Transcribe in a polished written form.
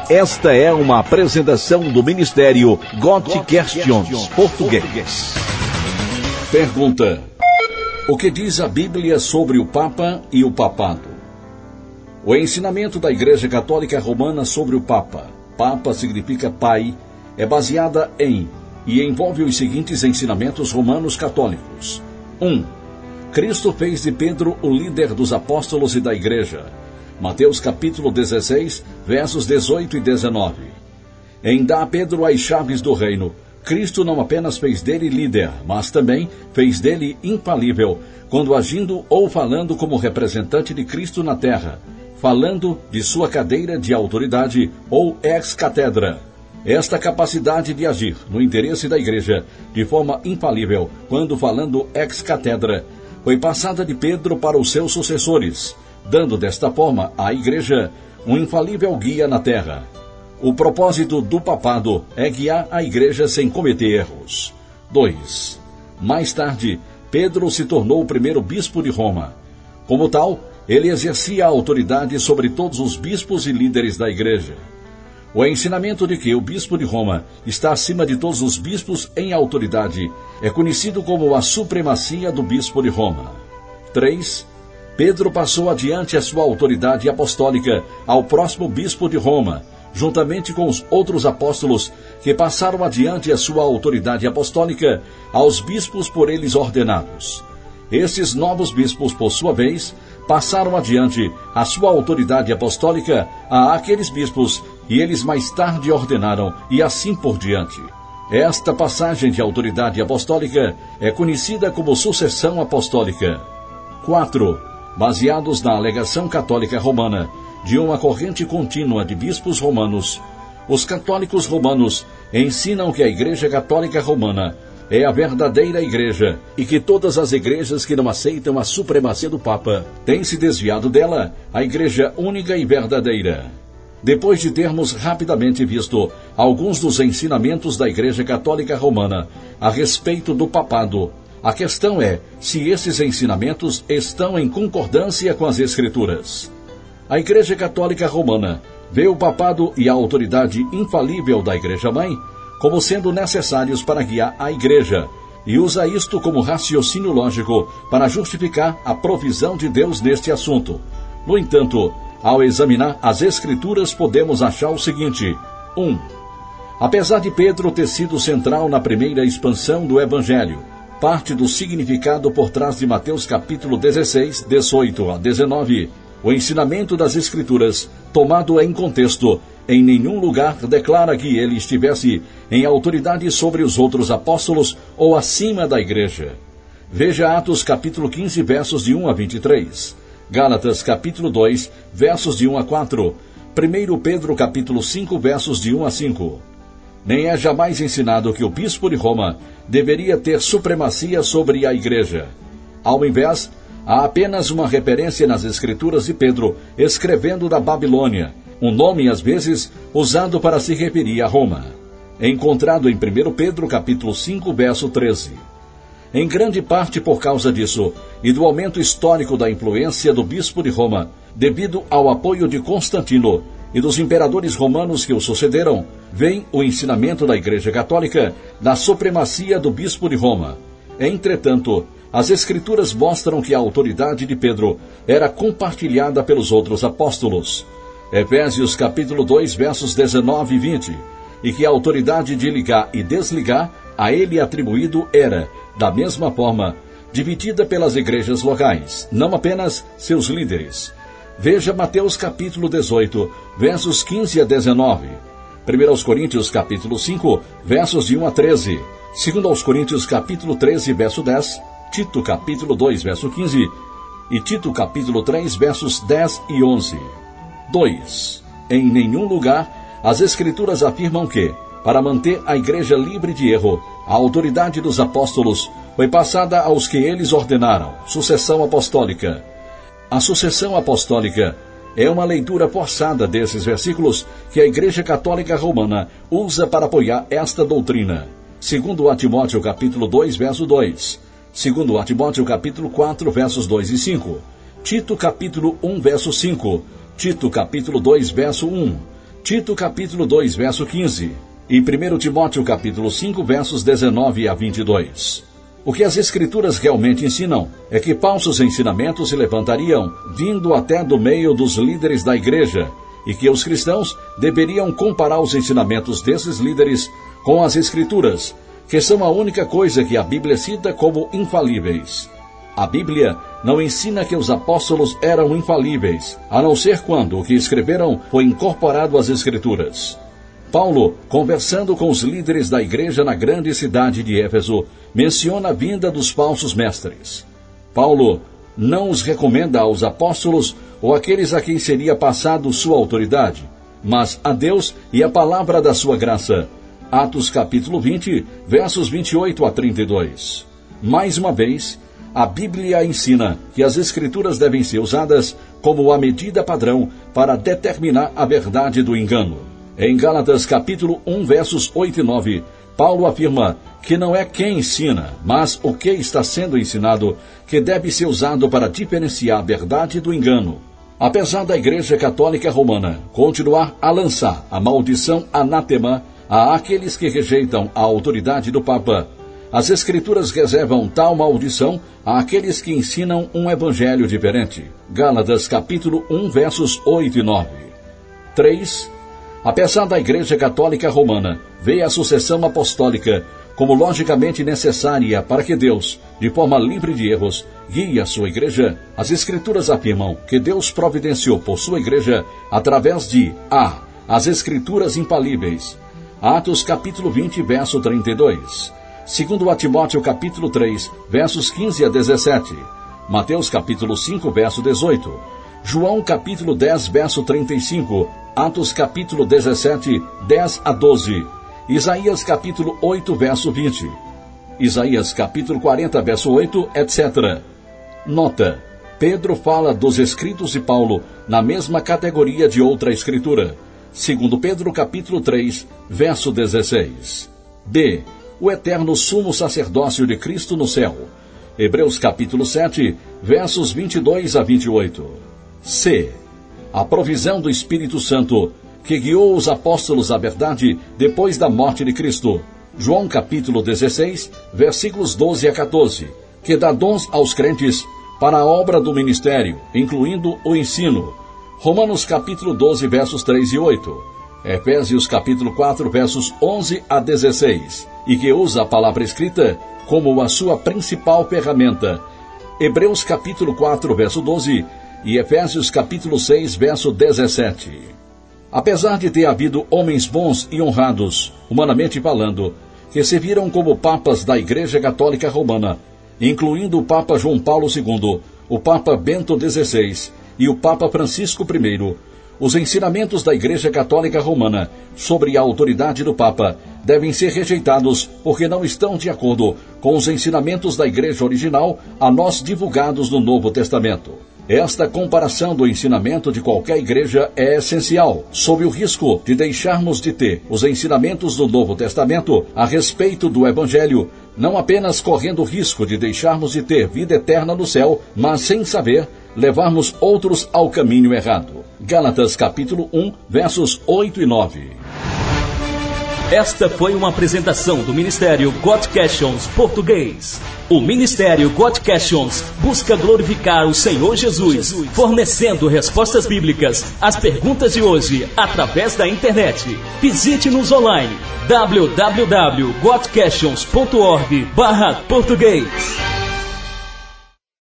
Esta é uma apresentação do Ministério God Questions Português. Pergunta: o que diz a Bíblia sobre o Papa e o Papado? O ensinamento da Igreja Católica Romana sobre o Papa, Papa significa pai, é baseada em e envolve os seguintes ensinamentos romanos católicos. 1. Cristo fez de Pedro o líder dos apóstolos e da Igreja. Mateus capítulo 16, versos 18 e 19. Em dar a Pedro as chaves do reino, Cristo não apenas fez dele líder, mas também fez dele infalível, quando agindo ou falando como representante de Cristo na terra, falando de sua cadeira de autoridade ou ex-catedra. Esta capacidade de agir no interesse da Igreja de forma infalível, quando falando ex-catedra, foi passada de Pedro para os seus sucessores, dando desta forma à Igreja um infalível guia na terra. O propósito do papado é guiar a Igreja sem cometer erros. 2. Mais tarde, Pedro se tornou o primeiro bispo de Roma. Como tal, ele exercia a autoridade sobre todos os bispos e líderes da Igreja. O ensinamento de que o bispo de Roma está acima de todos os bispos em autoridade é conhecido como a supremacia do bispo de Roma. 3. Pedro passou adiante a sua autoridade apostólica ao próximo bispo de Roma, juntamente com os outros apóstolos que passaram adiante a sua autoridade apostólica aos bispos por eles ordenados. Esses novos bispos, por sua vez, passaram adiante a sua autoridade apostólica a aqueles bispos e eles mais tarde ordenaram, e assim por diante. Esta passagem de autoridade apostólica é conhecida como sucessão apostólica. 4. Baseados na alegação católica romana de uma corrente contínua de bispos romanos, os católicos romanos ensinam que a Igreja Católica Romana é a verdadeira Igreja e que todas as igrejas que não aceitam a supremacia do Papa têm se desviado dela, a Igreja única e verdadeira. Depois de termos rapidamente visto alguns dos ensinamentos da Igreja Católica Romana a respeito do papado, a questão é se esses ensinamentos estão em concordância com as Escrituras. A Igreja Católica Romana vê o papado e a autoridade infalível da Igreja-mãe como sendo necessários para guiar a Igreja, e usa isto como raciocínio lógico para justificar a provisão de Deus neste assunto. No entanto, ao examinar as Escrituras, podemos achar o seguinte: 1. Apesar de Pedro ter sido central na primeira expansão do Evangelho, parte do significado por trás de Mateus capítulo 16, 18 a 19, o ensinamento das Escrituras, tomado em contexto, em nenhum lugar declara que ele estivesse em autoridade sobre os outros apóstolos ou acima da Igreja. Veja Atos capítulo 15, versos de 1 a 23. Gálatas capítulo 2, versos de 1 a 4. 1 Pedro capítulo 5, versos de 1 a 5. Nem é jamais ensinado que o bispo de Roma deveria ter supremacia sobre a Igreja. Ao invés, há apenas uma referência nas Escrituras de Pedro escrevendo da Babilônia, um nome às vezes usado para se referir a Roma. Encontrado em 1 Pedro capítulo 5, verso 13. Em grande parte por causa disso, e do aumento histórico da influência do bispo de Roma, devido ao apoio de Constantino e dos imperadores romanos que o sucederam, vem o ensinamento da Igreja Católica da supremacia do bispo de Roma. Entretanto, as Escrituras mostram que a autoridade de Pedro era compartilhada pelos outros apóstolos. Efésios capítulo 2, versos 19 e 20, e que a autoridade de ligar e desligar a ele atribuído era, da mesma forma, dividida pelas igrejas locais, não apenas seus líderes. Veja Mateus capítulo 18, versos 15 a 19. 1 Coríntios capítulo 5, versos de 1 a 13. 2 Coríntios capítulo 13, verso 10. Tito capítulo 2, verso 15. E Tito capítulo 3, versos 10 e 11. 2. Em nenhum lugar as Escrituras afirmam que, para manter a Igreja livre de erro, a autoridade dos apóstolos foi passada aos que eles ordenaram, sucessão apostólica. A sucessão apostólica é uma leitura forçada desses versículos que a Igreja Católica Romana usa para apoiar esta doutrina. Segundo a Timóteo capítulo 2, verso 2. Segundo a Timóteo capítulo 4, versos 2 e 5. Tito capítulo 1, verso 5. Tito capítulo 2, verso 1. Tito capítulo 2, verso 15, e 1 Timóteo capítulo 5, versos 19 a 22. O que as Escrituras realmente ensinam é que falsos ensinamentos se levantariam, vindo até do meio dos líderes da igreja, e que os cristãos deveriam comparar os ensinamentos desses líderes com as Escrituras, que são a única coisa que a Bíblia cita como infalíveis. A Bíblia não ensina que os apóstolos eram infalíveis, a não ser quando o que escreveram foi incorporado às Escrituras. Paulo, conversando com os líderes da igreja na grande cidade de Éfeso, menciona a vinda dos falsos mestres. Paulo não os recomenda aos apóstolos ou àqueles a quem seria passado sua autoridade, mas a Deus e a palavra da sua graça. Atos capítulo 20, versos 28 a 32. Mais uma vez, a Bíblia ensina que as Escrituras devem ser usadas como a medida padrão para determinar a verdade do engano. Em Gálatas capítulo 1, versos 8 e 9, Paulo afirma que não é quem ensina, mas o que está sendo ensinado que deve ser usado para diferenciar a verdade do engano. Apesar da Igreja Católica Romana continuar a lançar a maldição anátema a aqueles que rejeitam a autoridade do Papa, as Escrituras reservam tal maldição àqueles que ensinam um evangelho diferente. Gálatas capítulo 1, versos 8 e 9. 3. Apesar da Igreja Católica Romana ver a sucessão apostólica como logicamente necessária para que Deus, de forma livre de erros, guie a sua Igreja, as Escrituras afirmam que Deus providenciou por sua Igreja através de a. As Escrituras infalíveis. Atos capítulo 20, verso 32. Segundo a Timóteo capítulo 3, versos 15 a 17. Mateus capítulo 5, verso 18. João capítulo 10, verso 35. Atos capítulo 17, 10 a 12. Isaías capítulo 8, verso 20. Isaías capítulo 40, verso 8, etc. Nota: Pedro fala dos escritos de Paulo na mesma categoria de outra escritura. Segundo Pedro capítulo 3, verso 16. B. O eterno sumo sacerdócio de Cristo no céu. Hebreus capítulo 7, versos 22 a 28. C. A provisão do Espírito Santo, que guiou os apóstolos à verdade depois da morte de Cristo. João capítulo 16, versículos 12 a 14, que dá dons aos crentes para a obra do ministério, incluindo o ensino. Romanos capítulo 12, versos 3 e 8. Efésios capítulo 4, versos 11 a 16, e que usa a palavra escrita como a sua principal ferramenta. Hebreus capítulo 4, verso 12, e Efésios capítulo 6, verso 17. Apesar de ter havido homens bons e honrados, humanamente falando, que se viram como papas da Igreja Católica Romana, incluindo o Papa João Paulo II, o Papa Bento XVI e o Papa Francisco I, os ensinamentos da Igreja Católica Romana sobre a autoridade do Papa devem ser rejeitados porque não estão de acordo com os ensinamentos da Igreja original a nós divulgados no Novo Testamento. Esta comparação do ensinamento de qualquer igreja é essencial, sob o risco de deixarmos de ter os ensinamentos do Novo Testamento a respeito do Evangelho, não apenas correndo o risco de deixarmos de ter vida eterna no céu, mas sem saber, levarmos outros ao caminho errado. Gálatas capítulo 1, versos 8 e 9. Esta foi uma apresentação do Ministério God Questions Português. O Ministério God Questions busca glorificar o Senhor Jesus, fornecendo respostas bíblicas às perguntas de hoje através da internet. Visite-nos online www.godquestions.org/português.